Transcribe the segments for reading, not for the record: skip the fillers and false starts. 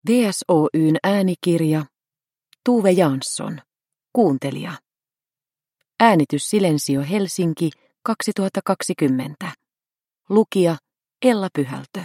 VSOY:n äänikirja Tuve Jansson, kuuntelija. Äänitys Silensio Helsinki 2020. Lukija Ella Pyhältö.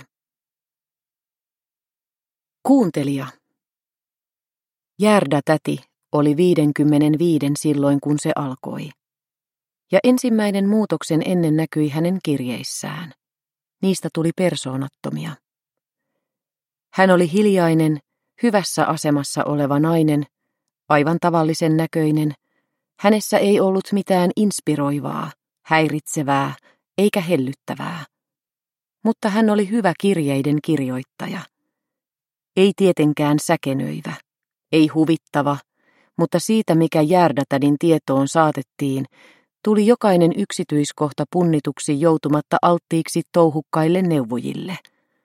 Kuuntelija. Järda-täti oli 55 silloin, kun se alkoi. Ja ensimmäinen muutoksen ennen näkyi hänen kirjeissään. Niistä tuli persoonattomia. Hän oli hiljainen, hyvässä asemassa oleva nainen, aivan tavallisen näköinen. Hänessä ei ollut mitään inspiroivaa, häiritsevää eikä hellyttävää. Mutta hän oli hyvä kirjeiden kirjoittaja. Ei tietenkään säkenöivä, ei huvittava, mutta siitä, mikä Järda-tädin tietoon saatettiin, tuli jokainen yksityiskohta punnituksi joutumatta alttiiksi touhukkaille neuvojille.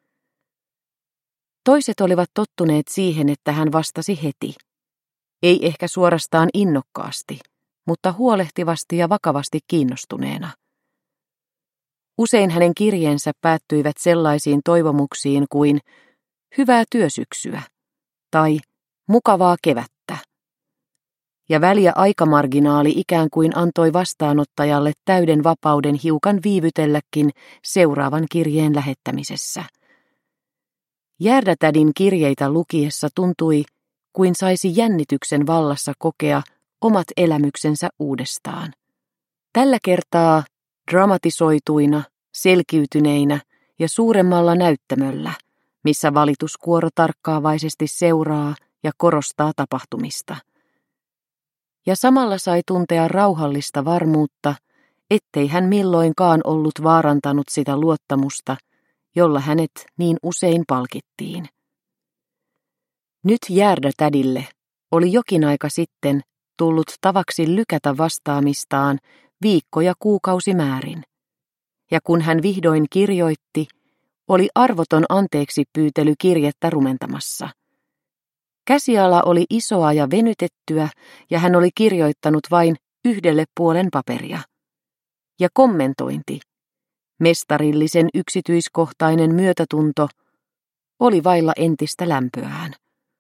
Toiset olivat tottuneet siihen, että hän vastasi heti. Ei ehkä suorastaan innokkaasti, mutta huolehtivasti ja vakavasti kiinnostuneena. Usein hänen kirjeensä päättyivät sellaisiin toivomuksiin kuin hyvää työsyksyä tai mukavaa kevättä. Ja väliä aikamarginaali ikään kuin antoi vastaanottajalle täyden vapauden hiukan viivytelläkin seuraavan kirjeen lähettämisessä. Järda-tädin kirjeitä lukiessa tuntui, kuin saisi jännityksen vallassa kokea omat elämyksensä uudestaan. Tällä kertaa dramatisoituina, selkiytyneinä ja suuremmalla näyttämöllä, missä valituskuoro tarkkaavaisesti seuraa ja korostaa tapahtumista. Ja samalla sai tuntea rauhallista varmuutta, ettei hän milloinkaan ollut vaarantanut sitä luottamusta, jolla hänet niin usein palkittiin. Nyt Järda-tädille oli jokin aika sitten tullut tavaksi lykätä vastaamistaan viikkoja kuukausimäärin. Ja kun hän vihdoin kirjoitti, oli arvoton anteeksi pyytely kirjettä rumentamassa. Käsiala oli isoa ja venytettyä, ja hän oli kirjoittanut vain yhdelle puolen paperia. Ja kommentointi, mestarillisen yksityiskohtainen myötätunto, oli vailla entistä lämpöään.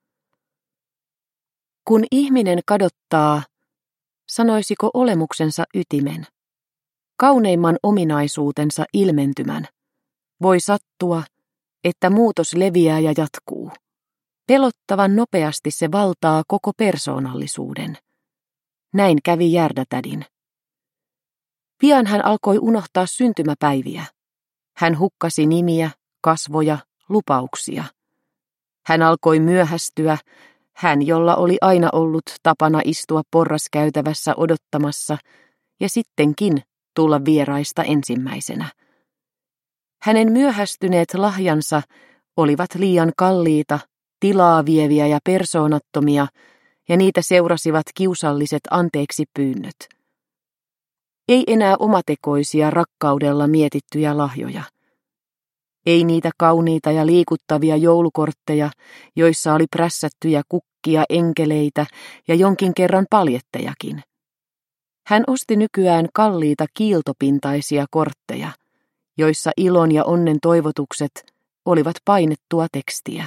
Kun ihminen kadottaa, sanoisiko olemuksensa ytimen, kauneimman ominaisuutensa ilmentymän, voi sattua, että muutos leviää ja jatkuu. Pelottavan nopeasti se valtaa koko persoonallisuuden. Näin kävi Järda-tädin. Pian hän alkoi unohtaa syntymäpäiviä. Hän hukkasi nimiä, kasvoja, lupauksia. Hän alkoi myöhästyä, hän jolla oli aina ollut tapana istua porraskäytävässä odottamassa ja sittenkin tulla vieraista ensimmäisenä. Hänen myöhästyneet lahjansa olivat liian kalliita, tilaa vieviä ja persoonattomia, ja niitä seurasivat kiusalliset anteeksi pyynnöt. Ei enää omatekoisia rakkaudella mietittyjä lahjoja. Ei niitä kauniita ja liikuttavia joulukortteja, joissa oli prässättyjä kukkia, enkeleitä ja jonkin kerran paljettejakin. Hän osti nykyään kalliita kiiltopintaisia kortteja, joissa ilon ja onnen toivotukset olivat painettua tekstiä.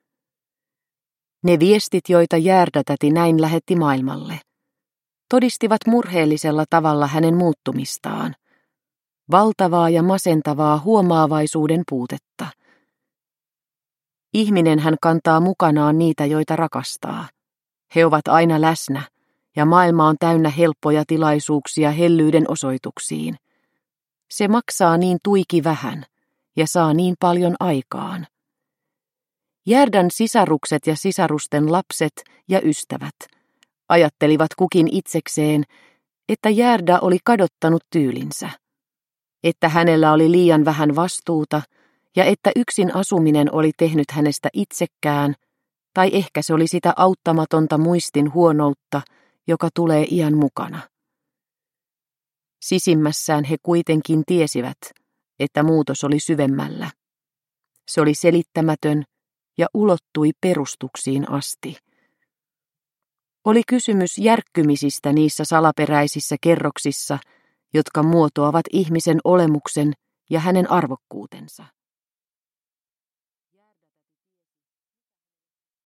Ne viestit, joita Järda-täti näin lähetti maailmalle, todistivat murheellisella tavalla hänen muuttumistaan, valtavaa ja masentavaa huomaavaisuuden puutetta. Ihminen hän kantaa mukanaan niitä, joita rakastaa. He ovat aina läsnä, ja maailma on täynnä helppoja tilaisuuksia hellyyden osoituksiin. Se maksaa niin tuiki vähän ja saa niin paljon aikaan. Järdan sisarukset ja sisarusten lapset ja ystävät ajattelivat kukin itsekseen, että Järda oli kadottanut tyylinsä, että hänellä oli liian vähän vastuuta ja että yksin asuminen oli tehnyt hänestä itsekkään, tai ehkä se oli sitä auttamatonta muistin huonoutta, joka tulee iän mukana. Sisimmässään he kuitenkin tiesivät, että muutos oli syvemmällä. Se oli selittämätön ja ulottui perustuksiin asti. Oli kysymys järkkymisistä niissä salaperäisissä kerroksissa, jotka muotoavat ihmisen olemuksen ja hänen arvokkuutensa.